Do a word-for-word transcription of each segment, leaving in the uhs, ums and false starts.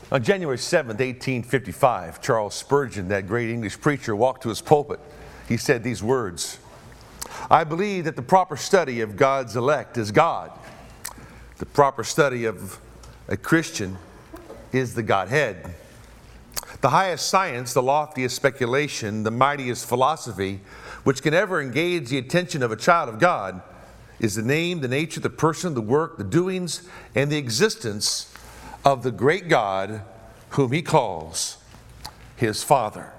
On January seventh, eighteen fifty-five, Charles Spurgeon, that great English preacher, walked to his pulpit. He said these words, "I believe that the proper study of God's elect is God. The proper study of a Christian is the Godhead. The highest science, the loftiest speculation, the mightiest philosophy, which can ever engage the attention of a child of God, is the name, the nature, the person, the work, the doings, and the existence of the great God whom he calls his Father."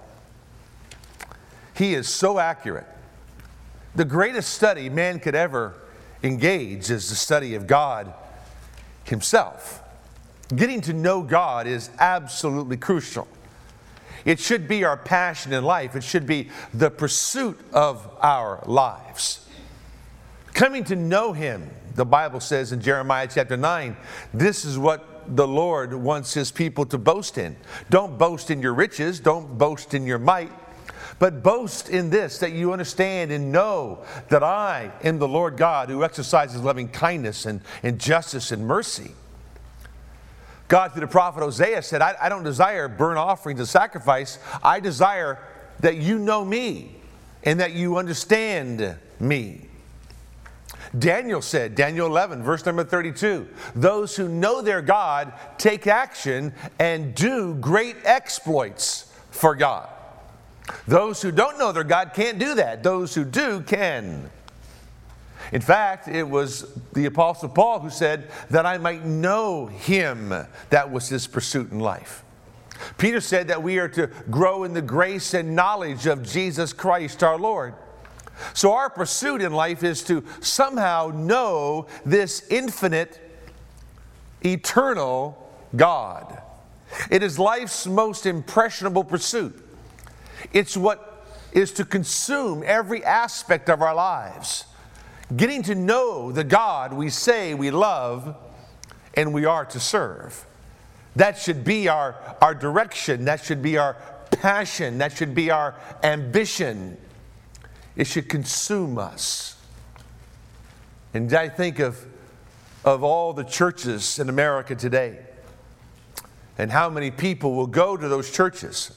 He is so accurate. The greatest study man could ever engage is the study of God himself. Getting to know God is absolutely crucial. It should be our passion in life. It should be the pursuit of our lives. Coming to know him, the Bible says in Jeremiah chapter nine, this is what the Lord wants his people to boast in. Don't boast in your riches, don't boast in your might, but boast in this, that you understand and know that I am the Lord God who exercises loving kindness and, and justice and mercy. God, through the prophet Hosea, said, I, I don't desire burnt offerings and sacrifice. I desire that you know me and that you understand me. Daniel said, Daniel eleven, verse number thirty-two, those who know their God take action and do great exploits for God. Those who don't know their God can't do that. Those who do can. In fact, it was the Apostle Paul who said that I might know him. That was his pursuit in life. Peter said that we are to grow in the grace and knowledge of Jesus Christ our Lord. So our pursuit in life is to somehow know this infinite, eternal God. It is life's most impressionable pursuit. It's what is to consume every aspect of our lives. Getting to know the God we say we love and we are to serve. That should be our, our direction. That should be our passion. That should be our ambition. It should consume us. And I think of, of all the churches in America today and how many people will go to those churches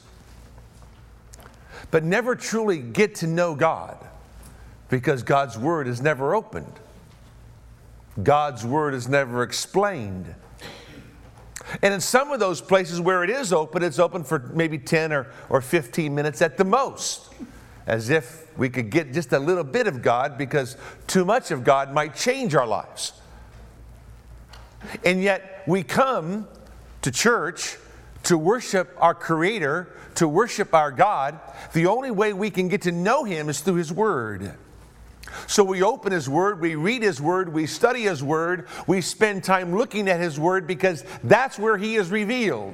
but never truly get to know God because God's Word is never opened. God's Word is never explained. And in some of those places where it is open, it's open for maybe ten or, or fifteen minutes at the most. As if we could get just a little bit of God because too much of God might change our lives. And yet we come to church to worship our Creator, to worship our God. The only way we can get to know Him is through His Word. So we open His Word, we read His Word, we study His Word, we spend time looking at His Word because that's where He is revealed.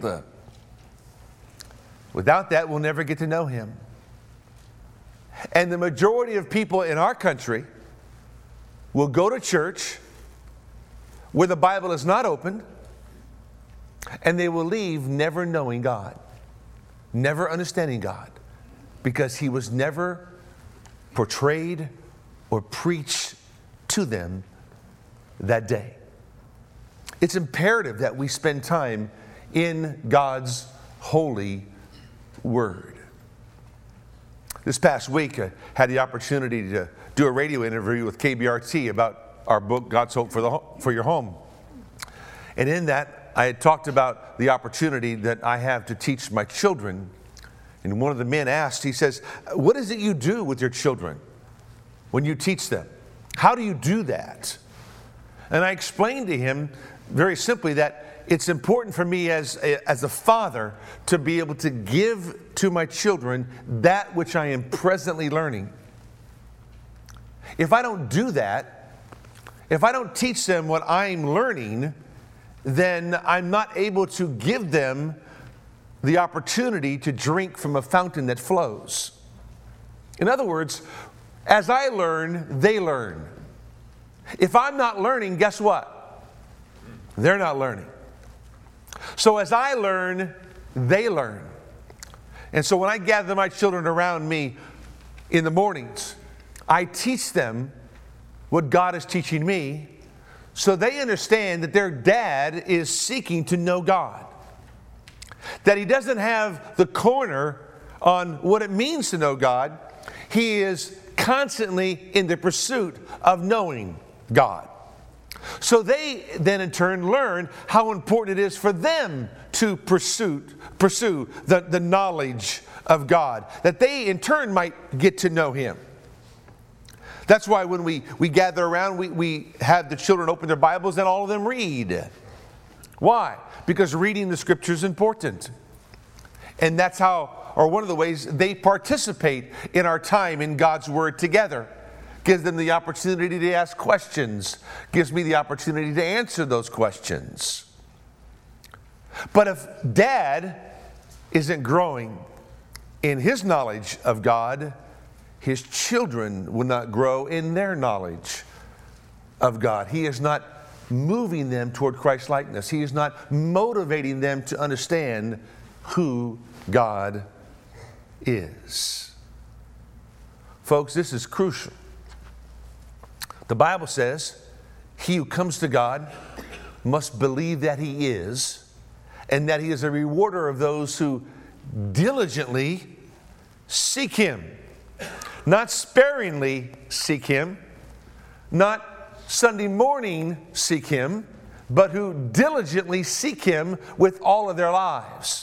Without that, we'll never get to know Him. And the majority of people in our country will go to church where the Bible is not opened, and they will leave never knowing God, never understanding God, because He was never portrayed or preached to them that day. It's imperative that we spend time in God's holy Word. This past week, I had the opportunity to do a radio interview with K B R T about our book, God's Hope for, the, for Your Home. And in that, I had talked about the opportunity that I have to teach my children. And one of the men asked, he says, what is it you do with your children when you teach them? How do you do that? And I explained to him very simply that it's important for me as a, as a father to be able to give to my children that which I am presently learning. If I don't do that, if I don't teach them what I'm learning, then I'm not able to give them the opportunity to drink from a fountain that flows. In other words, as I learn, they learn. If I'm not learning, guess what? They're not learning. So as I learn, they learn. And so when I gather my children around me in the mornings, I teach them what God is teaching me so they understand that their dad is seeking to know God. that he doesn't have the corner on what it means to know God. He is constantly in the pursuit of knowing God. So they then in turn learn how important it is for them to pursue, pursue the, the knowledge of God, that they in turn might get to know Him. That's why when we, we gather around, we, we have the children open their Bibles and all of them read. Why? Because reading the Scripture is important. And that's how, or one of the ways they participate in our time in God's Word together. Gives them the opportunity to ask questions. Gives me the opportunity to answer those questions. But if Dad isn't growing in his knowledge of God, his children will not grow in their knowledge of God. He is not moving them toward Christ-likeness. He is not motivating them to understand who God is. Folks, this is crucial. The Bible says, he who comes to God must believe that He is, and that He is a rewarder of those who diligently seek Him. Not sparingly seek Him, not Sunday morning seek Him, but who diligently seek Him with all of their lives.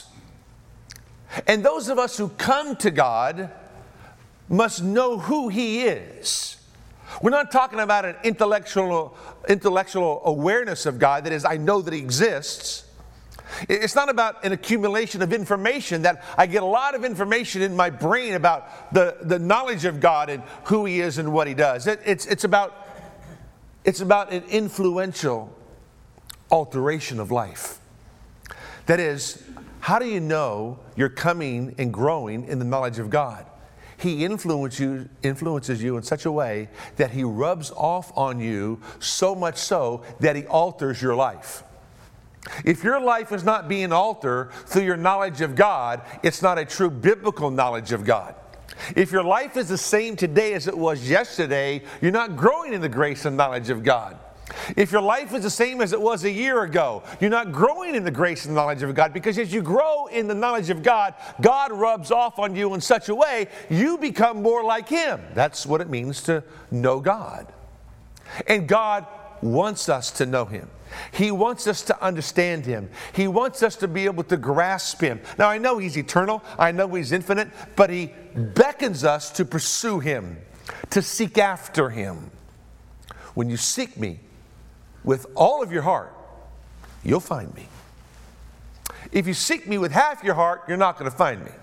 And those of us who come to God must know who He is. We're not talking about an intellectual, intellectual awareness of God, that is, I know that He exists. It's not about an accumulation of information, that I get a lot of information in my brain about the, the knowledge of God and who He is and what He does. It, it's, it's, about, it's about an influential alteration of life. That is, how do you know you're coming and growing in the knowledge of God? He influence you, influences you in such a way that He rubs off on you, so much so that He alters your life. If your life is not being altered through your knowledge of God, it's not a true biblical knowledge of God. If your life is the same today as it was yesterday, you're not growing in the grace and knowledge of God. If your life is the same as it was a year ago, you're not growing in the grace and knowledge of God, because as you grow in the knowledge of God, God rubs off on you in such a way you become more like Him. That's what it means to know God. And God wants us to know Him. He wants us to understand Him. He wants us to be able to grasp Him. Now, I know He's eternal. I know He's infinite. But He beckons us to pursue Him, to seek after Him. When you seek Me with all of your heart, you'll find Me. If you seek Me with half your heart, you're not going to find Me.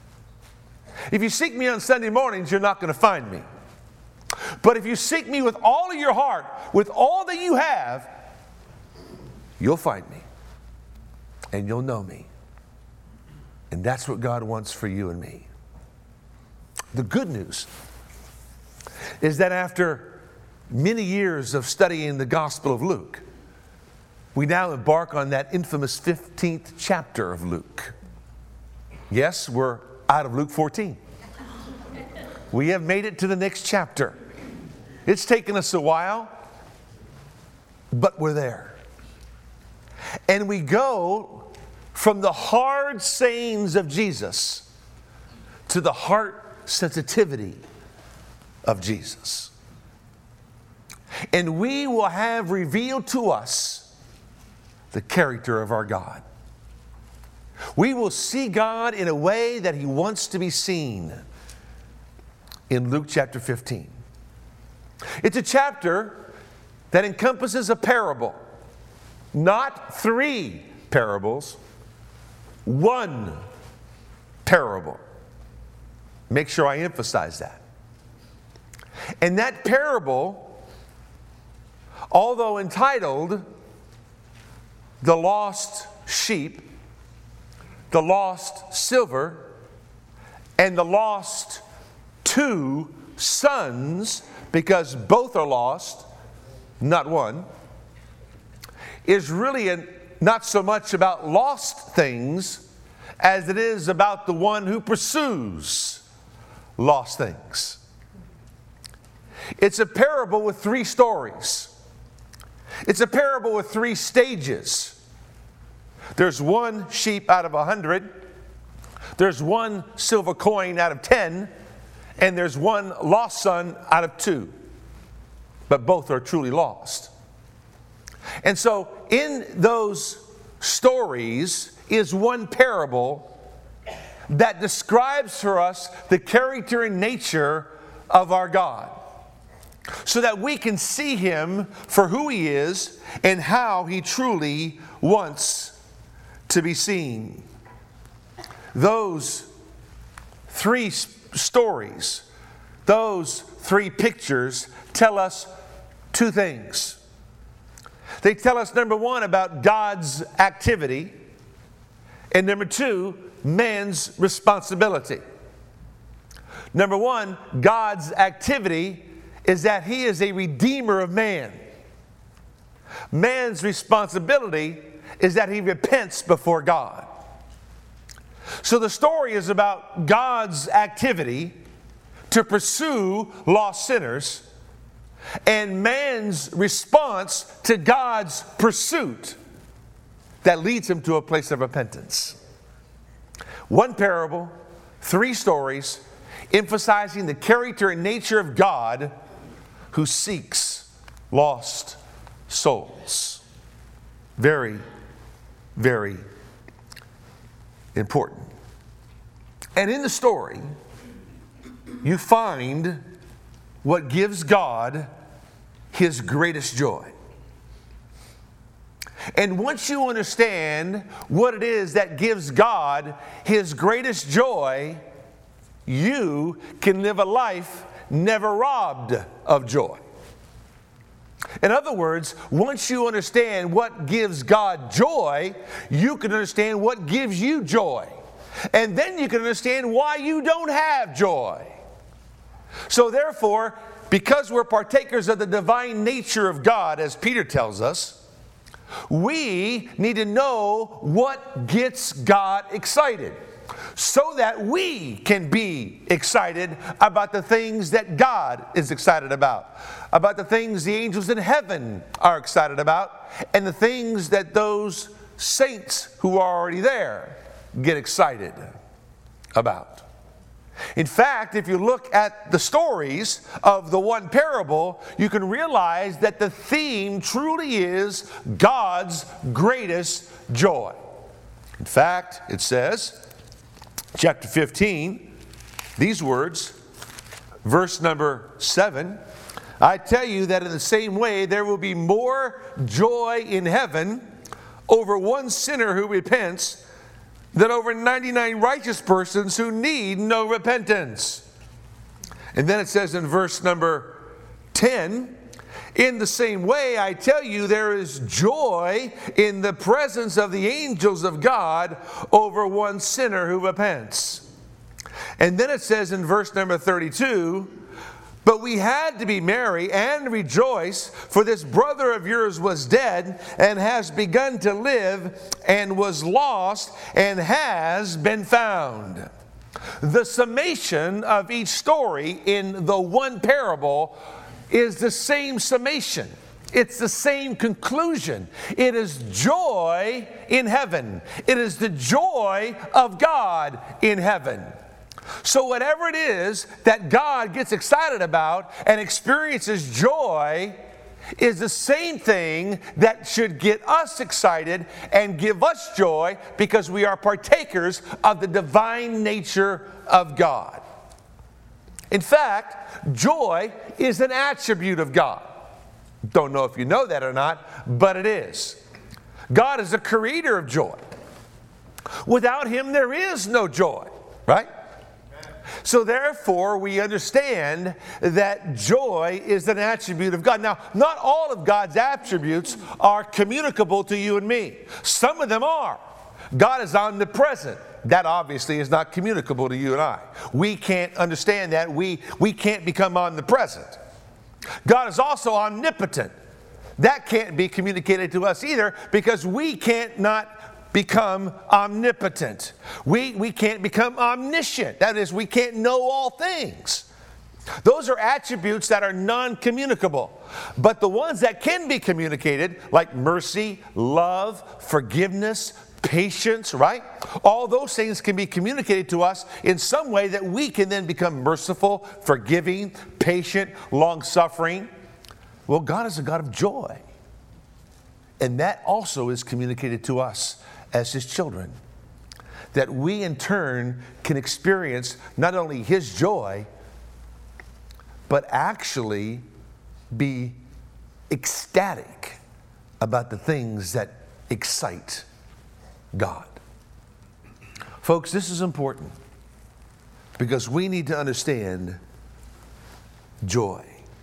If you seek Me on Sunday mornings, you're not going to find Me. But if you seek Me with all of your heart, with all that you have, you'll find Me, and you'll know Me. And that's what God wants for you and me. The good news is that after many years of studying the Gospel of Luke, we now embark on that infamous fifteenth chapter of Luke. Yes, we're out of Luke fourteen. We have made it to the next chapter. It's taken us a while, but we're there. And we go from the hard sayings of Jesus to the heart sensitivity of Jesus. And we will have revealed to us the character of our God. We will see God in a way that He wants to be seen in Luke chapter fifteen. It's a chapter that encompasses a parable. Not three parables, one parable. Make sure I emphasize that. And that parable, although entitled The Lost Sheep, The Lost Silver, and The Lost Two Sons, because both are lost, not one, is really a, not so much about lost things as it is about the one who pursues lost things. It's a parable with three stories. It's a parable with three stages. There's one sheep out of a hundred. There's one silver coin out of ten. And there's one lost son out of two. But both are truly lost. And so in those stories is one parable that describes for us the character and nature of our God, so that we can see Him for who He is and how He truly wants to be seen. Those three stories, those three pictures tell us two things. They tell us, number one, about God's activity, and number two, man's responsibility. Number one, God's activity is that He is a redeemer of man. Man's responsibility is that he repents before God. So the story is about God's activity to pursue lost sinners and man's response to God's pursuit that leads him to a place of repentance. One parable, three stories, emphasizing the character and nature of God who seeks lost souls. Very, very important. And in the story, you find what gives God His greatest joy. And once you understand what it is that gives God His greatest joy, you can live a life never robbed of joy. In other words, once you understand what gives God joy, you can understand what gives you joy. And then you can understand why you don't have joy. So therefore, because we're partakers of the divine nature of God, as Peter tells us, we need to know what gets God excited, so that we can be excited about the things that God is excited about, about the things the angels in heaven are excited about, and the things that those saints who are already there get excited about. In fact, if you look at the stories of the one parable, you can realize that the theme truly is God's greatest joy. In fact, it says, chapter fifteen, these words, verse number seven, I tell you that in the same way there will be more joy in heaven over one sinner who repents than over ninety-nine righteous persons who need no repentance. And then it says in verse number ten, in the same way, I tell you, there is joy in the presence of the angels of God over one sinner who repents. And then it says in verse number thirty-two, but we had to be merry and rejoice, for this brother of yours was dead and has begun to live, and was lost and has been found. The summation of each story in the one parable is the same summation. It's the same conclusion. It is joy in heaven. It is the joy of God in heaven. So whatever it is that God gets excited about and experiences joy is the same thing that should get us excited and give us joy, because we are partakers of the divine nature of God. In fact, joy is an attribute of God. Don't know if you know that or not, but it is. God is the creator of joy. Without Him, there is no joy, right? So therefore, we understand that joy is an attribute of God. Now, not all of God's attributes are communicable to you and me. Some of them are. God is omnipresent. That obviously is not communicable to you and I. We can't understand that. We, we can't become omnipresent. God is also omnipotent. That can't be communicated to us either, because we can't not become omnipotent. We, we can't become omniscient. That is, we can't know all things. Those are attributes that are non-communicable. But the ones that can be communicated, like mercy, love, forgiveness, patience, right? All those things can be communicated to us in some way that we can then become merciful, forgiving, patient, long-suffering. Well, God is a God of joy. And that also is communicated to us as His children. That we in turn can experience not only His joy, but actually be ecstatic about the things that excite God. Folks, this is important because we need to understand joy.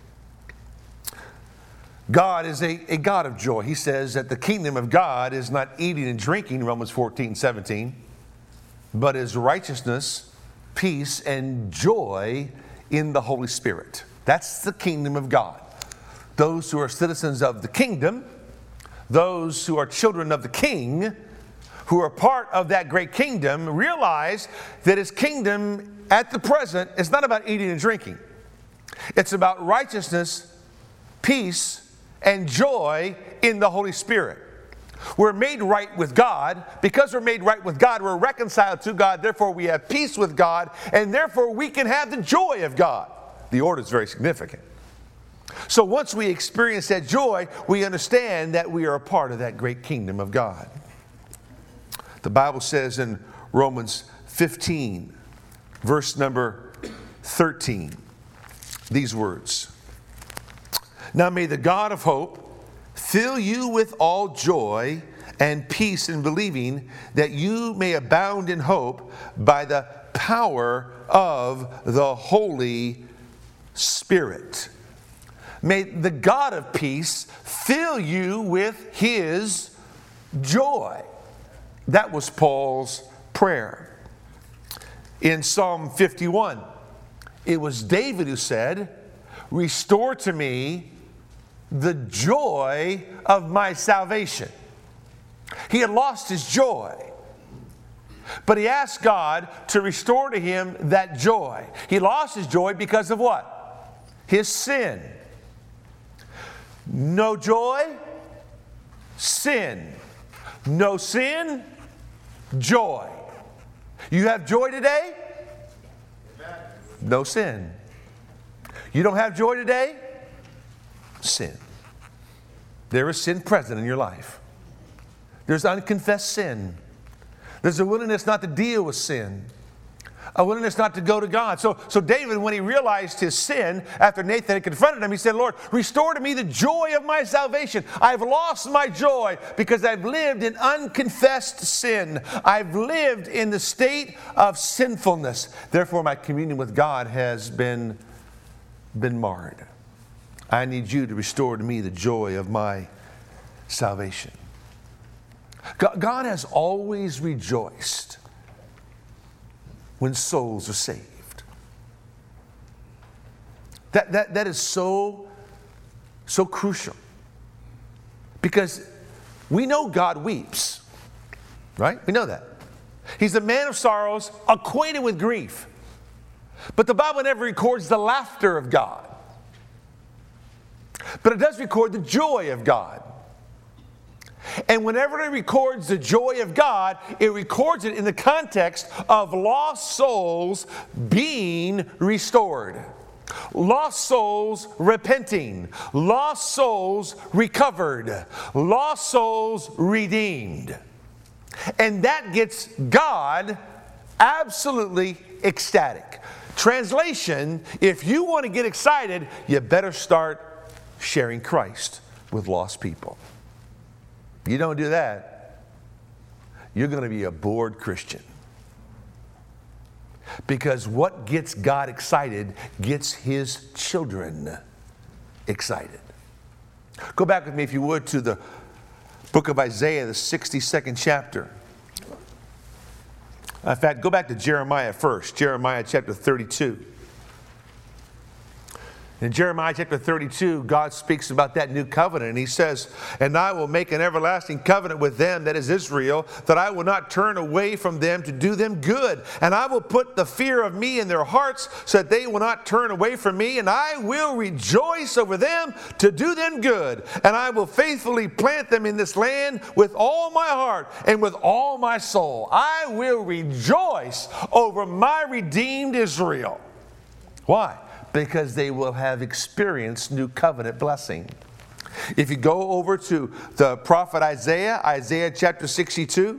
God is a, a God of joy. He says that the kingdom of God is not eating and drinking, Romans fourteen, seventeen, but is righteousness, peace, and joy in the Holy Spirit. That's the kingdom of God. Those who are citizens of the kingdom, those who are children of the King, who are part of that great kingdom, realize that His kingdom at the present is not about eating and drinking. It's about righteousness, peace, and joy in the Holy Spirit. We're made right with God. Because we're made right with God, we're reconciled to God. Therefore, we have peace with God, and therefore we can have the joy of God. The order is very significant. So once we experience that joy, we understand that we are a part of that great kingdom of God. The Bible says in Romans fifteen, verse number thirteen, these words. Now may the God of hope fill you with all joy and peace in believing, that you may abound in hope by the power of the Holy Spirit. May the God of peace fill you with His joy. That was Paul's prayer. In Psalm fifty-one, it was David who said, "Restore to me the joy of my salvation." He had lost his joy, but he asked God to restore to him that joy. He lost his joy because of what? His sin. No joy, sin. No sin, joy. You have joy today? No sin. You don't have joy today? Sin. There is sin present in your life. There's unconfessed sin. There's a willingness not to deal with sin. A willingness not to go to God. So, so David, when he realized his sin, after Nathan had confronted him, he said, "Lord, restore to me the joy of my salvation. I've lost my joy because I've lived in unconfessed sin. I've lived in the state of sinfulness. Therefore, my communion with God has been, been marred. I need you to restore to me the joy of my salvation." God has always rejoiced when souls are saved. That, that, that is so, so crucial. Because we know God weeps, right? We know that. He's a man of sorrows, acquainted with grief. But the Bible never records the laughter of God. But it does record the joy of God. And whenever it records the joy of God, it records it in the context of lost souls being restored. Lost souls repenting. Lost souls recovered. Lost souls redeemed. And that gets God absolutely ecstatic. Translation, if you want to get excited, you better start sharing Christ with lost people. You don't do that, you're going to be a bored Christian. Because what gets God excited gets His children excited. Go back with me, if you would, to the book of Isaiah, the sixty-second chapter. In fact, go back to Jeremiah first, Jeremiah chapter thirty-two. In Jeremiah chapter thirty-two, God speaks about that new covenant, and he says, "And I will make an everlasting covenant with them," that is Israel, "that I will not turn away from them to do them good. And I will put the fear of me in their hearts, so that they will not turn away from me. And I will rejoice over them to do them good. And I will faithfully plant them in this land with all my heart and with all my soul. I will rejoice over my redeemed Israel." Why? Because they will have experienced new covenant blessing. If you go over to the prophet Isaiah, Isaiah chapter sixty-two,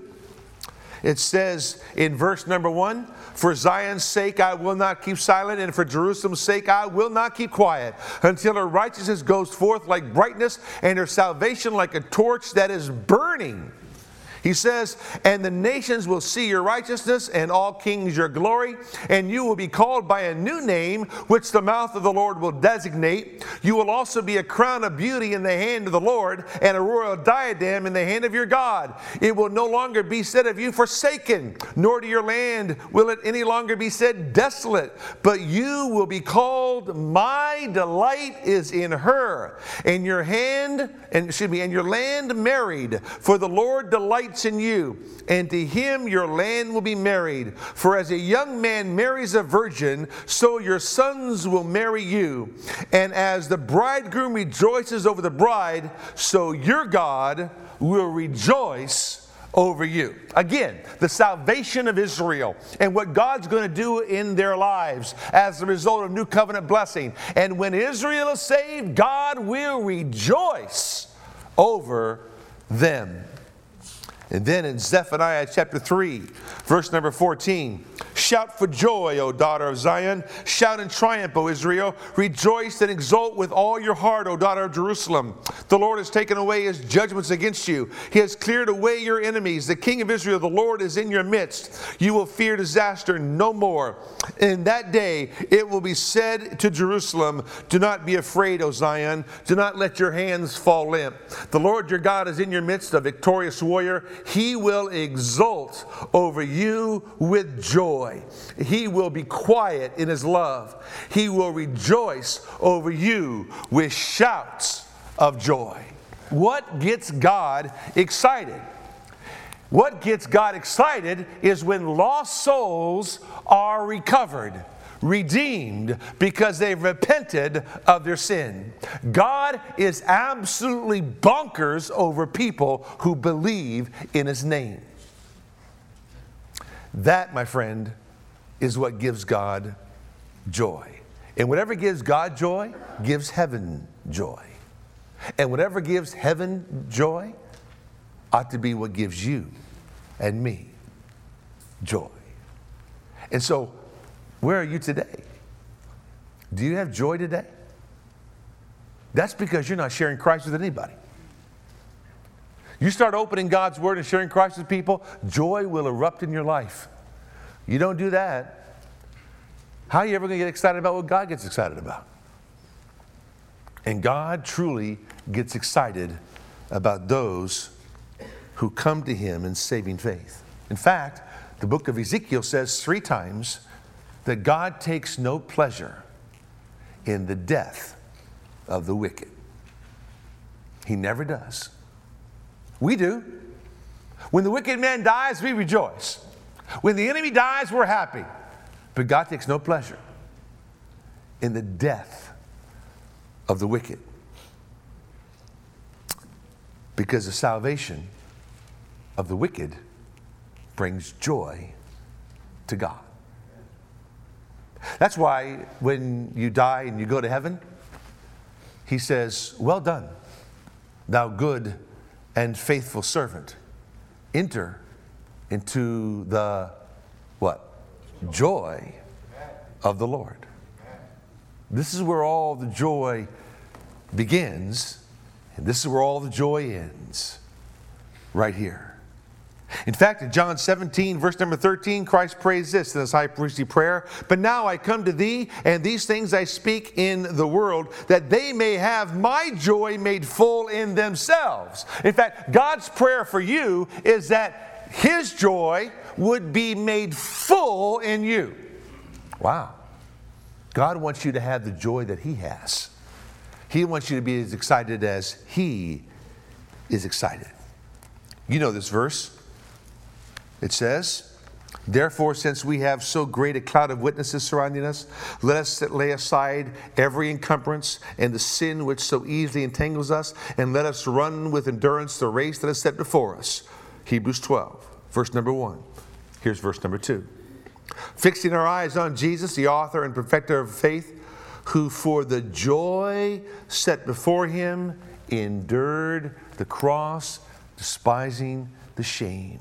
it says in verse number one, "For Zion's sake I will not keep silent, and for Jerusalem's sake I will not keep quiet, until her righteousness goes forth like brightness, and her salvation like a torch that is burning." He says, "And the nations will see your righteousness, and all kings your glory, and you will be called by a new name, which the mouth of the Lord will designate. You will also be a crown of beauty in the hand of the Lord, and a royal diadem in the hand of your God. It will no longer be said of you, forsaken, nor to your land will it any longer be said, desolate. But you will be called, my delight is in her, and your hand, and excuse me, and your land married, for the Lord delights in you, and to him your land will be married. For as a young man marries a virgin, so your sons will marry you. And as the bridegroom rejoices over the bride, so your God will rejoice over you." Again, the salvation of Israel and what God's going to do in their lives as a result of new covenant blessing. And when Israel is saved, God will rejoice over them. And then in Zephaniah chapter three, verse number fourteen, "Shout for joy, O daughter of Zion. Shout in triumph, O Israel. Rejoice and exult with all your heart, O daughter of Jerusalem. The Lord has taken away his judgments against you. He has cleared away your enemies. The King of Israel, the Lord, is in your midst. You will fear disaster no more. In that day it will be said to Jerusalem, do not be afraid, O Zion. Do not let your hands fall limp. The Lord your God is in your midst, a victorious warrior. He will exult over you with joy. He will be quiet in his love. He will rejoice over you with shouts of joy." What gets God excited? What gets God excited is when lost souls are recovered, redeemed, because they've repented of their sin. God is absolutely bonkers over people who believe in his name. That, my friend, is what gives God joy. And whatever gives God joy, gives heaven joy. And whatever gives heaven joy ought to be what gives you and me joy. And so, where are you today? Do you have joy today? That's because you're not sharing Christ with anybody. You start opening God's Word and sharing Christ with people, joy will erupt in your life. You don't do that, how are you ever going to get excited about what God gets excited about? And God truly gets excited about those who come to him in saving faith. In fact, the book of Ezekiel says three times that God takes no pleasure in the death of the wicked. He never does. We do. When the wicked man dies, we rejoice. When the enemy dies, we're happy. But God takes no pleasure in the death of the wicked. Because the salvation of the wicked brings joy to God. That's why when you die and you go to heaven, he says, well done, thou good and faithful servant. Enter into the, what? Joy of the Lord. This is where all the joy begins, and this is where all the joy ends, right here. In fact, in John seventeen, verse number thirteen, Christ prays this in his high priestly prayer, "But now I come to thee, and these things I speak in the world, that they may have my joy made full in themselves." In fact, God's prayer for you is that his joy would be made full in you. Wow. God wants you to have the joy that He has. He wants you to be as excited as He is excited. You know this verse. It says, therefore, since we have so great a cloud of witnesses surrounding us, let us lay aside every encumbrance and the sin which so easily entangles us, and let us run with endurance the race that is set before us. Hebrews twelve, verse number one. Here's verse number two. Fixing our eyes on Jesus, the author and perfecter of faith, who for the joy set before Him endured the cross, despising the shame.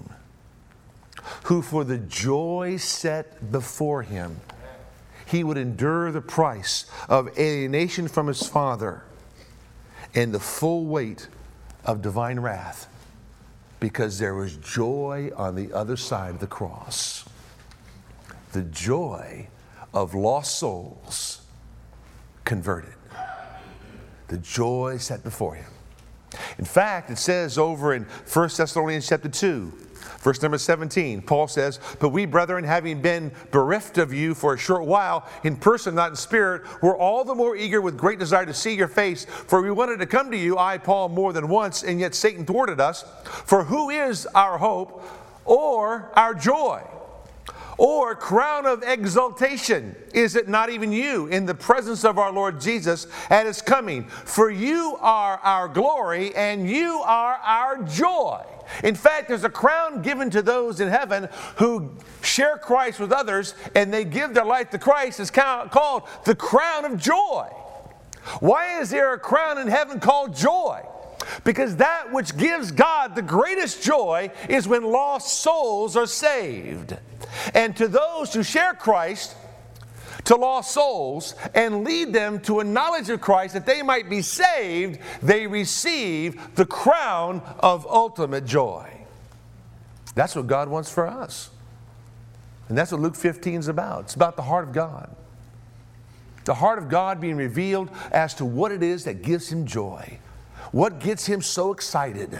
Who for the joy set before Him, He would endure the price of alienation from His Father and the full weight of divine wrath, because there was joy on the other side of the cross. The joy of lost souls converted. The joy set before Him. In fact, it says over in First Thessalonians chapter two, verse number seventeen, Paul says, but we, brethren, having been bereft of you for a short while, in person, not in spirit, were all the more eager with great desire to see your face. For we wanted to come to you, I, Paul, more than once, and yet Satan thwarted us. For who is our hope or our joy? Or crown of exaltation? Is it not even you in the presence of our Lord Jesus at His coming? For you are our glory and you are our joy. In fact, there's a crown given to those in heaven who share Christ with others, and they give their life to Christ. It's called the crown of joy. Why is there a crown in heaven called joy? Because that which gives God the greatest joy is when lost souls are saved. And to those who share Christ, to lost souls, and lead them to a knowledge of Christ that they might be saved, they receive the crown of ultimate joy. That's what God wants for us. And that's what Luke fifteen is about. It's about the heart of God. The heart of God being revealed as to what it is that gives Him joy. What gets Him so excited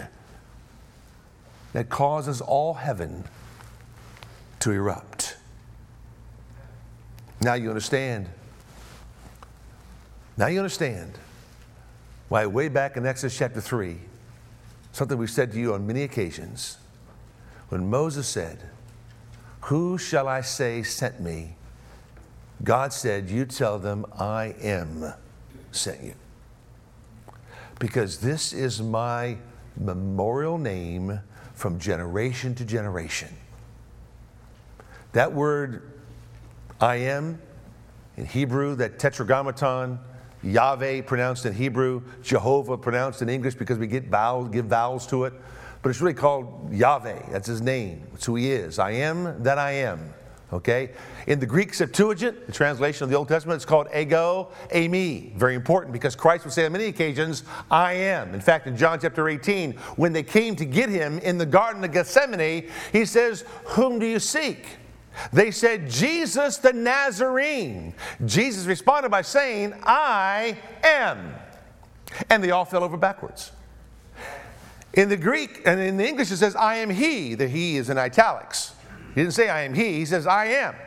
that causes all heaven to erupt. Now you understand. Now you understand why way back in Exodus chapter three, something we've said to you on many occasions, when Moses said, who shall I say sent me? God said, you tell them I am sent you. Because this is my memorial name from generation to generation. That word, I am, in Hebrew, that tetragrammaton, Yahweh pronounced in Hebrew, Jehovah pronounced in English because we get vowels, give vowels to it. But it's really called Yahweh. That's His name. That's who He is. I am that I am. Okay? In the Greek Septuagint, the translation of the Old Testament, it's called ego eimi. Very important, because Christ would say on many occasions, I am. In fact, in John chapter eighteen, when they came to get Him in the Garden of Gethsemane, He says, whom do you seek? They said, Jesus the Nazarene. Jesus responded by saying, I am. And they all fell over backwards. In the Greek, and in the English, it says, I am He. The He is in italics. He didn't say I am He. He says, I am.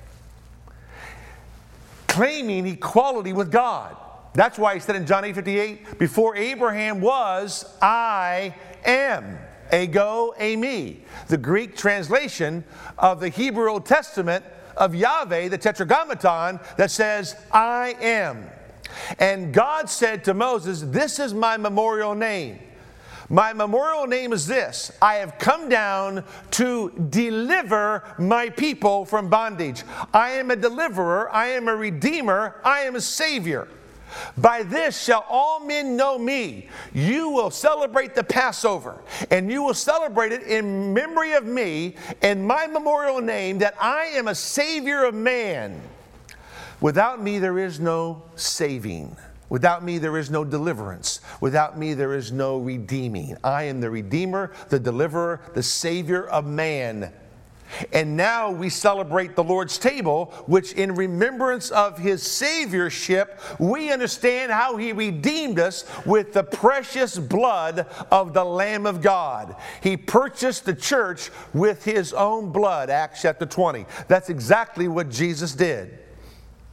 Claiming equality with God. That's why He said in John eight fifty-eight, before Abraham was, I am. Ego eimi. The Greek translation of the Hebrew Old Testament of Yahweh, the tetragrammaton, that says, I am. And God said to Moses, this is my memorial name. My memorial name is this: I have come down to deliver my people from bondage. I am a deliverer, I am a redeemer, I am a savior. By this shall all men know me. You will celebrate the Passover, and you will celebrate it in memory of me and my memorial name, that I am a savior of man. Without me there is no saving. Without me there is no deliverance. Without me there is no redeeming. I am the Redeemer, the Deliverer, the Savior of man. And now we celebrate the Lord's table, which in remembrance of His Saviorship, we understand how He redeemed us with the precious blood of the Lamb of God. He purchased the church with His own blood, Acts chapter twenty. That's exactly what Jesus did.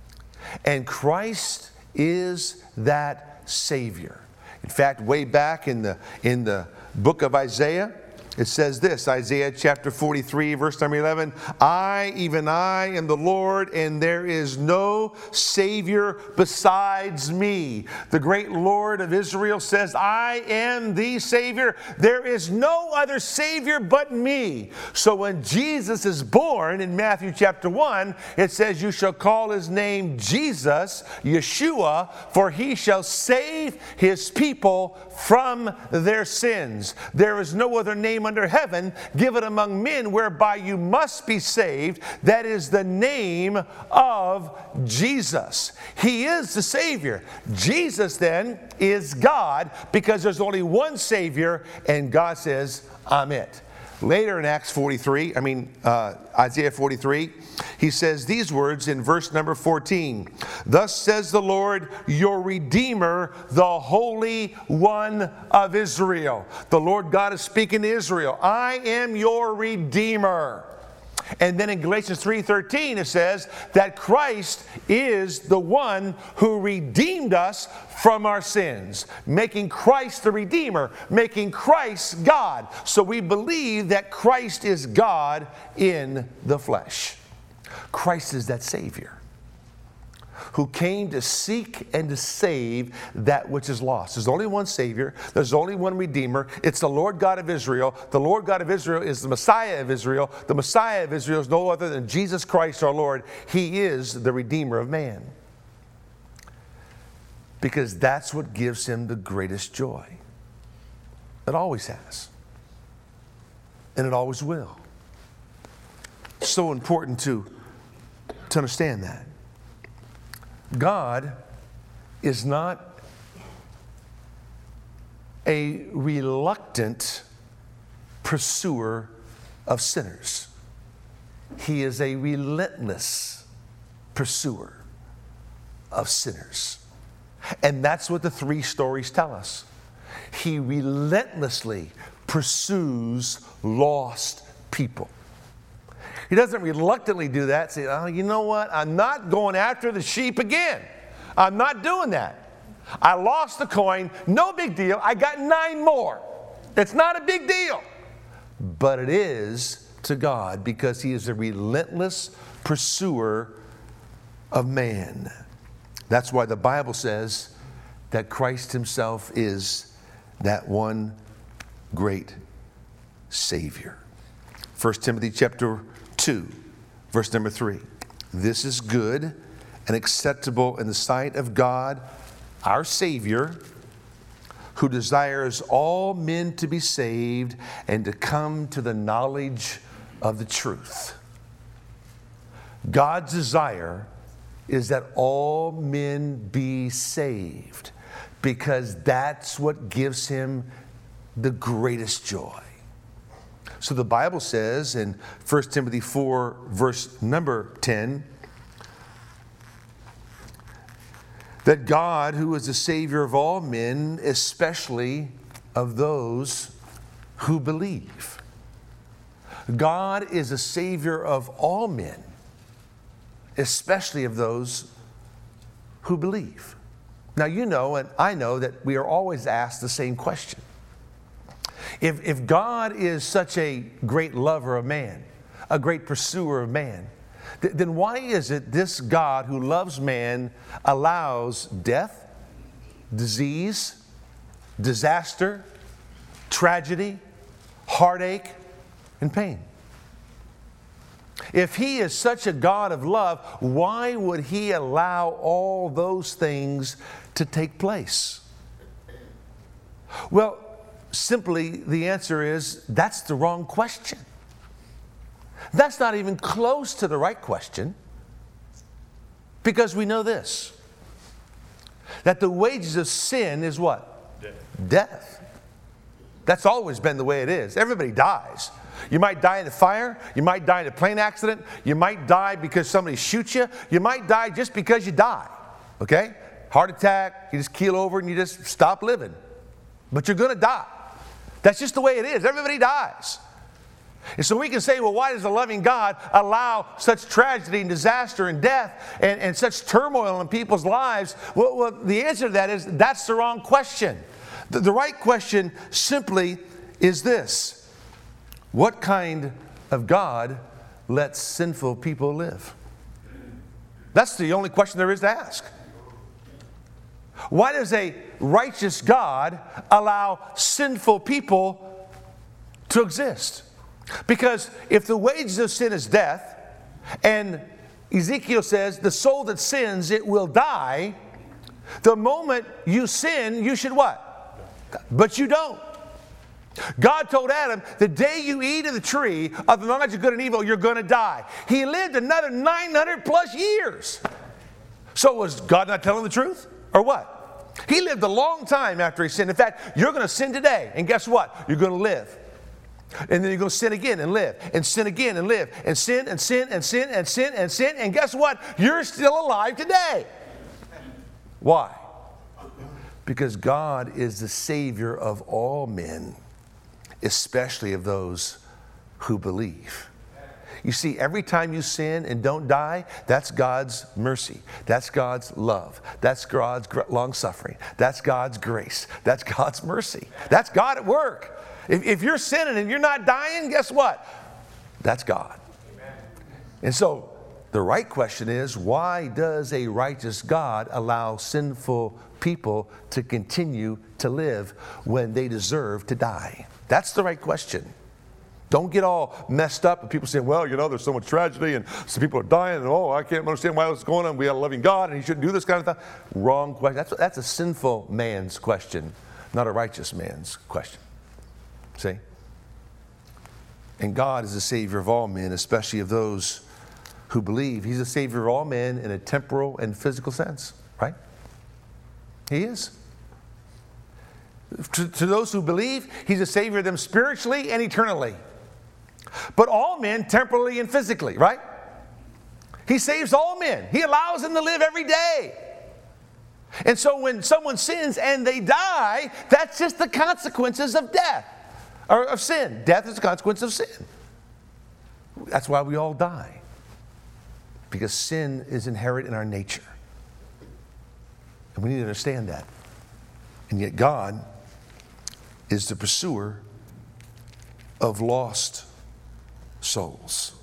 And Christ is that Savior. In fact, way back in the, in the book of Isaiah, it says this, Isaiah chapter forty-three, verse number eleven, I, even I, am the Lord, and there is no Savior besides me. The great Lord of Israel says, I am the Savior. There is no other Savior but me. So when Jesus is born in Matthew chapter one, it says, you shall call his name Jesus, Yeshua, for he shall save his people from their sins. There is no other name under heaven given among men whereby you must be saved. That is the name of Jesus. He is the Savior. Jesus then is God, because there's only one Savior, and God says, I'm it. Later in Acts forty-three, I mean uh, Isaiah forty-three, he says these words in verse number fourteen. Thus says the Lord, your Redeemer, the Holy One of Israel. The Lord God is speaking to Israel. I am your Redeemer. And then in Galatians three thirteen it says that Christ is the one who redeemed us from our sins, making Christ the Redeemer, making Christ God. So we believe that Christ is God in the flesh. Christ is that Savior who came to seek and to save that which is lost. There's only one Savior. There's only one Redeemer. It's the Lord God of Israel. The Lord God of Israel is the Messiah of Israel. The Messiah of Israel is no other than Jesus Christ our Lord. He is the Redeemer of man. Because that's what gives him the greatest joy. It always has. And it always will. So important to, to understand that. God is not a reluctant pursuer of sinners. He is a relentless pursuer of sinners. And that's what the three stories tell us. He relentlessly pursues lost people. He doesn't reluctantly do that, say, oh, you know what? I'm not going after the sheep again. I'm not doing that. I lost the coin. No big deal. I got nine more. It's not a big deal. But it is to God, because he is a relentless pursuer of man. That's why the Bible says that Christ himself is that one great Savior. First Timothy chapter two, verse number three. This is good and acceptable in the sight of God, our Savior, who desires all men to be saved and to come to the knowledge of the truth. God's desire is that all men be saved, because that's what gives him the greatest joy. So the Bible says in First Timothy four, verse number ten, that God, who is the Savior of all men, especially of those who believe. God is a Savior of all men, especially of those who believe. Now you know, and I know, that we are always asked the same question. If, if God is such a great lover of man, a great pursuer of man, th- then why is it this God who loves man allows death, disease, disaster, tragedy, heartache, and pain? If he is such a God of love, why would he allow all those things to take place? Well, simply the answer is that's the wrong question. That's not even close to the right question, because we know this, that the wages of sin is what? Death. Death. That's always been the way it is. Everybody dies. You might die in a fire. You might die in a plane accident. You might die because somebody shoots you. You might die just because you die. Okay? Heart attack, you just keel over and you just stop living. But you're going to die. That's just the way it is. Everybody dies. And so we can say, well, why does a loving God allow such tragedy and disaster and death and, and such turmoil in people's lives? Well, well, the answer to that is that's the wrong question. The, the right question simply is this: what kind of God lets sinful people live? That's the only question there is to ask. Why does a righteous God allow sinful people to exist? Because if the wages of sin is death, and Ezekiel says the soul that sins, it will die, the moment you sin, you should what? But you don't. God told Adam, the day you eat of the tree of the knowledge of good and evil, you're going to die. He lived another nine hundred plus years. So was God not telling the truth? Or what? He lived a long time after he sinned. In fact, you're going to sin today, and guess what? You're going to live. And then you're going to sin again and live, and sin again and live, and sin and sin and sin and sin and sin, and guess what? You're still alive today. Why? Because God is the Savior of all men, especially of those who believe. You see, every time you sin and don't die, that's God's mercy. That's God's love. That's God's long suffering. That's God's grace. That's God's mercy. That's God at work. If, if you're sinning and you're not dying, guess what? That's God. Amen. And so the right question is, why does a righteous God allow sinful people to continue to live when they deserve to die? That's the right question. Don't get all messed up and people saying, well, you know, there's so much tragedy and some people are dying and, oh, I can't understand why this is going on. We have a loving God and he shouldn't do this kind of thing. Wrong question. That's, that's a sinful man's question, not a righteous man's question. See? And God is the Savior of all men, especially of those who believe. He's the Savior of all men in a temporal and physical sense, right? He is. To, to those who believe, He's a Savior of them spiritually and eternally. But all men temporally and physically, right? He saves all men. He allows them to live every day. And so when someone sins and they die, that's just the consequences of death. Or of sin. Death is the consequence of sin. That's why we all die. Because sin is inherent in our nature. And we need to understand that. And yet God is the pursuer of lost souls.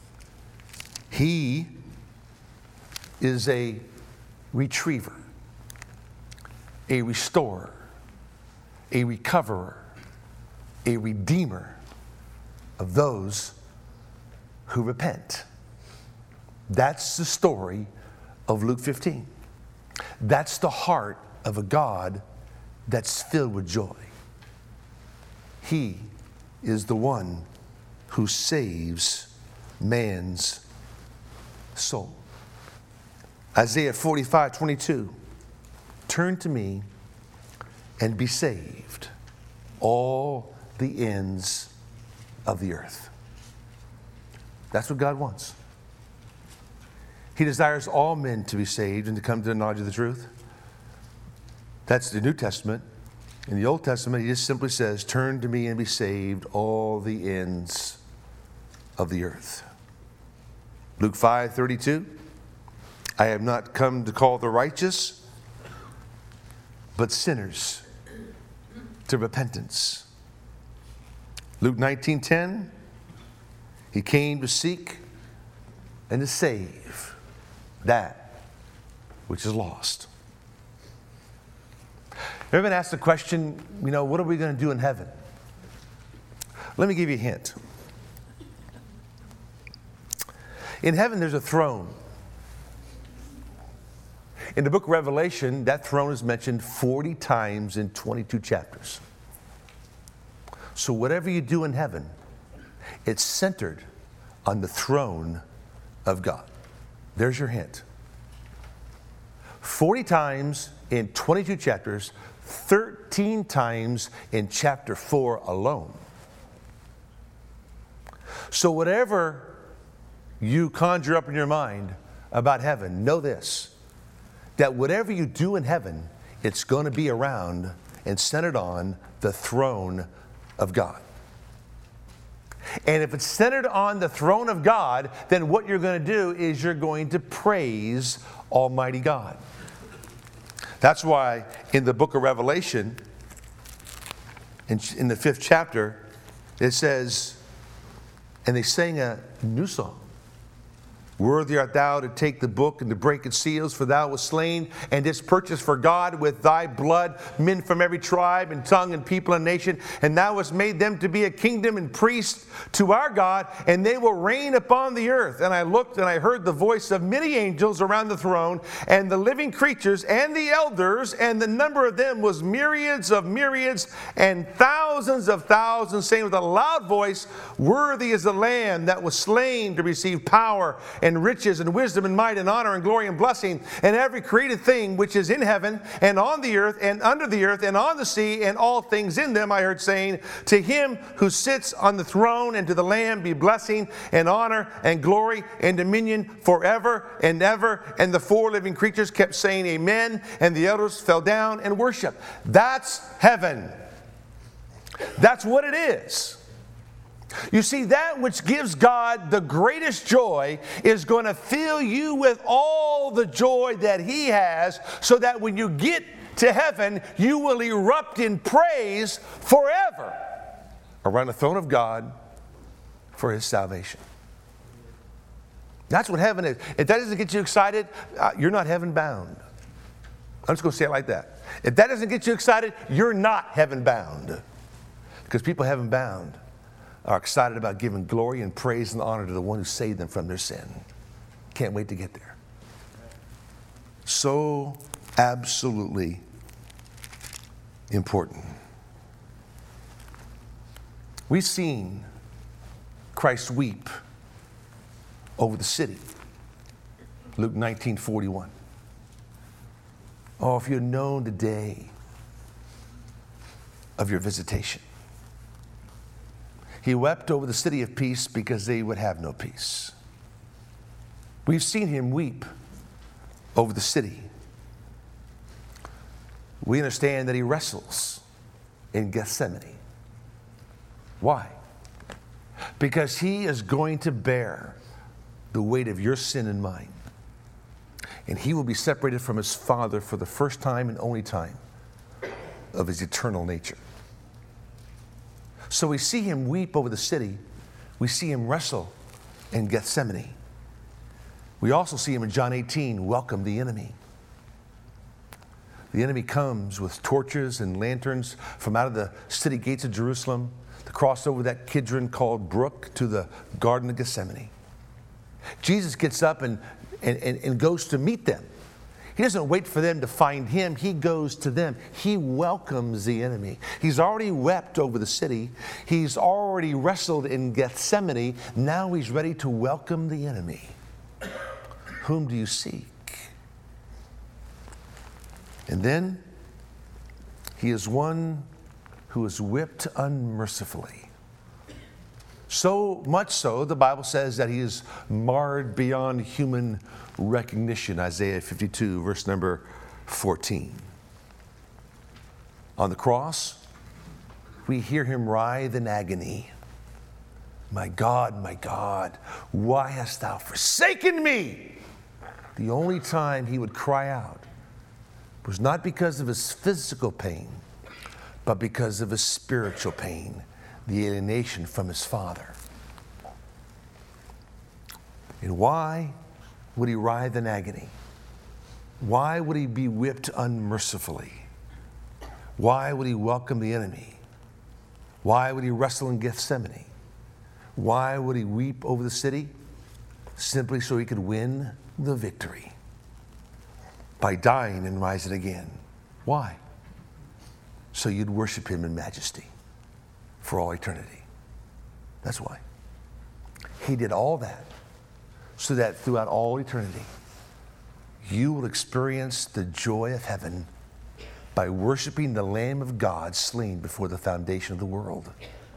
He is a retriever, a restorer, a recoverer, a redeemer of those who repent. That's the story of Luke fifteen. That's the heart of a God that's filled with joy. He is the one who saves man's soul. Isaiah forty-five twenty-two. Turn to me and be saved, all the ends of the earth. That's what God wants. He desires all men to be saved and to come to the knowledge of the truth. That's the New Testament. In the Old Testament, He just simply says, turn to me and be saved, all the ends of the earth. Luke five thirty-two. I have not come to call the righteous, but sinners to repentance. Luke nineteen ten, He came to seek and to save that which is lost. Ever been asked the question, you know, what are we going to do in heaven? Let me give you a hint. In heaven, there's a throne. In the book of Revelation, that throne is mentioned forty times in twenty-two chapters. So whatever you do in heaven, it's centered on the throne of God. There's your hint. forty times in twenty-two chapters, thirteen times in chapter four alone. So whatever you conjure up in your mind about heaven, know this, that whatever you do in heaven, it's going to be around and centered on the throne of God. And if it's centered on the throne of God, then what you're going to do is you're going to praise Almighty God. That's why in the book of Revelation, in, in the fifth chapter, it says, and they sang a new song. Worthy art thou to take the book and to break its seals, for thou wast slain and didst purchase for God with thy blood men from every tribe and tongue and people and nation. And thou hast made them to be a kingdom and priests to our God, and they will reign upon the earth. And I looked and I heard the voice of many angels around the throne, and the living creatures and the elders, and the number of them was myriads of myriads and thousands of thousands, saying with a loud voice, Worthy is the Lamb that was slain to receive power and riches and wisdom and might and honor and glory and blessing, and every created thing which is in heaven and on the earth and under the earth and on the sea and all things in them, I heard saying, to him who sits on the throne and to the Lamb be blessing and honor and glory and dominion forever and ever. And the four living creatures kept saying amen, and the elders fell down and worshiped. That's heaven. That's what it is. You see, that which gives God the greatest joy is going to fill you with all the joy that He has, so that when you get to heaven, you will erupt in praise forever around the throne of God for His salvation. That's what heaven is. If that doesn't get you excited, uh, you're not heaven bound. I'm just going to say it like that. If that doesn't get you excited, you're not heaven bound. Because people heaven bound are excited about giving glory and praise and honor to the one who saved them from their sin. Can't wait to get there. So absolutely important. We've seen Christ weep over the city. Luke nineteen forty-one. Oh, if you had known the day of your visitation. He wept over the city of peace because they would have no peace. We've seen Him weep over the city. We understand that He wrestles in Gethsemane. Why? Because He is going to bear the weight of your sin and mine. And He will be separated from His Father for the first time and only time of His eternal nature. So we see Him weep over the city. We see Him wrestle in Gethsemane. We also see Him in John eighteen welcome the enemy. The enemy comes with torches and lanterns from out of the city gates of Jerusalem to cross over that Kidron called Brook to the Garden of Gethsemane. Jesus gets up and, and, and, and goes to meet them. He doesn't wait for them to find Him. He goes to them. He welcomes the enemy. He's already wept over the city. He's already wrestled in Gethsemane. Now He's ready to welcome the enemy. Whom do you seek? And then He is one who is whipped unmercifully. So much so, the Bible says that He is marred beyond human recognition. Isaiah fifty-two, verse number fourteen. On the cross, we hear Him writhe in agony. My God, my God, why hast Thou forsaken me? The only time He would cry out was not because of His physical pain, but because of His spiritual pain, the alienation from His Father. And why would He writhe in agony? Why would He be whipped unmercifully? Why would He welcome the enemy? Why would He wrestle in Gethsemane? Why would He weep over the city? Simply so He could win the victory by dying and rising again. Why? So you'd worship Him in majesty for all eternity. That's why. He did all that so that throughout all eternity, you will experience the joy of heaven by worshiping the Lamb of God slain before the foundation of the world.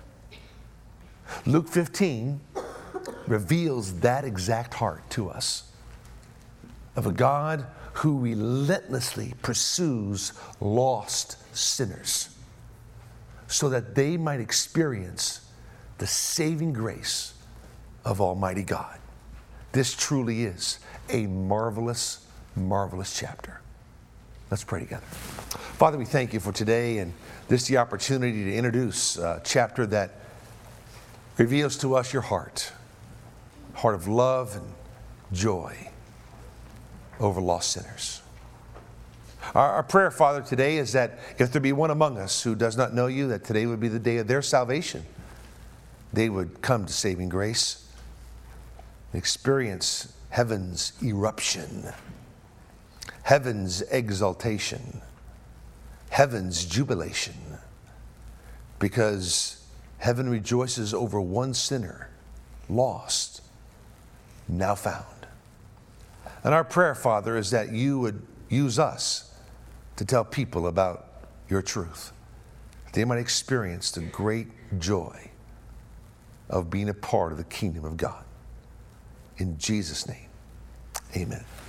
Luke fifteen reveals that exact heart to us of a God who relentlessly pursues lost sinners so that they might experience the saving grace of Almighty God. This truly is a marvelous, marvelous chapter. Let's pray together. Father, we thank you for today and this the opportunity to introduce a chapter that reveals to us your heart, heart of love and joy over lost sinners. Our, our prayer, Father, today is that if there be one among us who does not know you, that today would be the day of their salvation. They would come to saving grace, experience heaven's eruption, heaven's exaltation, heaven's jubilation, because heaven rejoices over one sinner, lost, now found. And our prayer, Father, is that you would use us to tell people about your truth, that they might experience the great joy of being a part of the kingdom of God. In Jesus' name, amen.